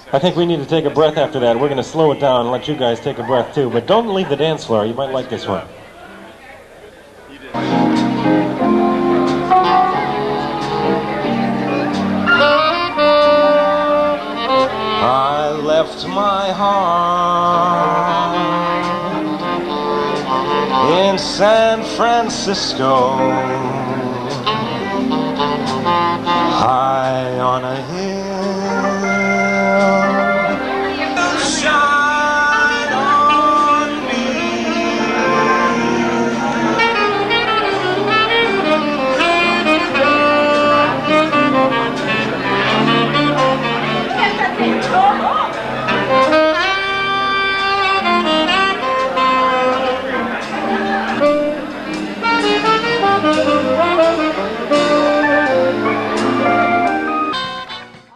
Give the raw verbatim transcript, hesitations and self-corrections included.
I think we need to take a breath after that. We're going to slow it down and let you guys take a breath too. But don't leave the dance floor. You might like this one. I left my heart in San Francisco, high on a hill